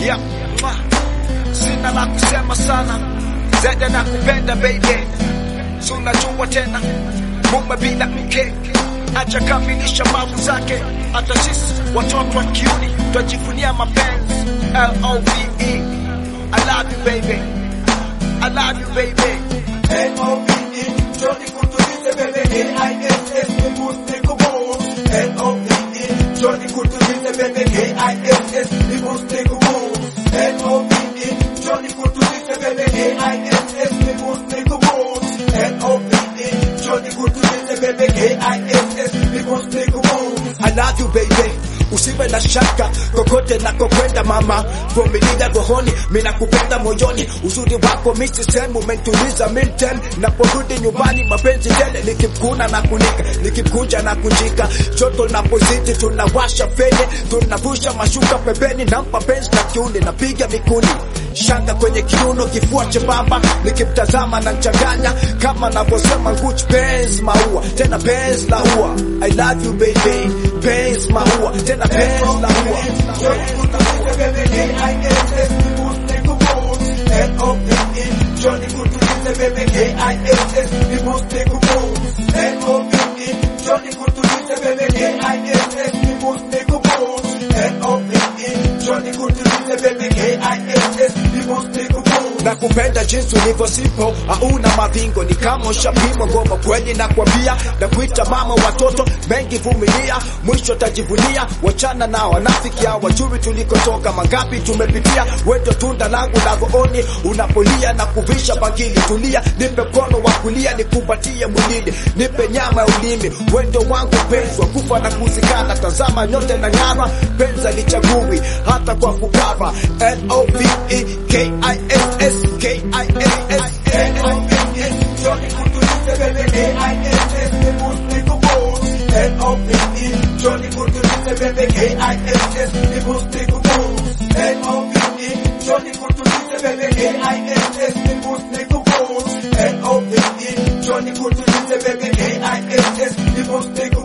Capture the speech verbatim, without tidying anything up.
Yeah, mwah. Sina la kusema sana zaidi na kupenda baby. So unajua tena mume bila mke acha kamilisha mambo zake. Hata sisi watoto wa kiuni twajivunia mapenzi. L O V E I love you baby, I love you baby. L O V E Johnny kutulize baby. A I S S ni muste kubo. L O V E Johnny kutulize baby. A I S S ni muste kubo. L O V E Johnny kutulize baby. A I S S ni muste kubo. L O V E Johnny kutulize baby. A I S S ni muste kubo. I love you baby, usiwe na shaka kokote nakokwenda mama, vumilia rohoni, mimi nakupenda moyoni. Uzuri wako mimi sehemu umenituliza mentem, naporudi nyumbani mapenzi tele, nikikuna na kunika, nikikuja na kunjika, joto napozidi tunawasha fene, tunavusha mashuka pembeni, nampa penzi na kiuni, napiga mikuni shanga kwenye kiuno, kifua chembamba, nikimtazama na nchanganya kama navyosema Gucci Benz maua, tena Benz la ua. I love you baby, Benz maua, tena Benz la ua. A I S S ni muste kubo. L O V E Johnny kutulize baby. A I S S ni muste kubo. L O V E Johnny kutulize baby. A I S S ni muste kubo. L O V E Johnny kutulize baby. A I S S ni muste kubo. Nakupenda jinsi ulivyo simple, hauna mavingo, ni kama ushapimwa ngoma kweli nakwambia, na kuita mama watoto mengi vumilia, mwisho tajivunia. Wachana na wanafiki hao, wajui tulikotoka, mangapi tumepitia. Wewe tunda langu la gooni, unapolia na kuvisha bangili. Tulia, nipe mkono wa kulia, nikupatie mwilini, nipe nyama ya ulimi. Wewe wangu penzi wa kufa na kuzikana, tazama nyote na ng'ara, penzi alichagui hata kwa fukara. L O V E K I S S K I S S L O V E Johnny kutulize baby. A I S S ni muste kubo. L O V E Johnny kutulize baby. A I S S ni muste kubo. L O V E Johnny kutulize baby. A I S S ni muste kubo. L O V E Johnny kutulize baby. A I S S ni muste kubo.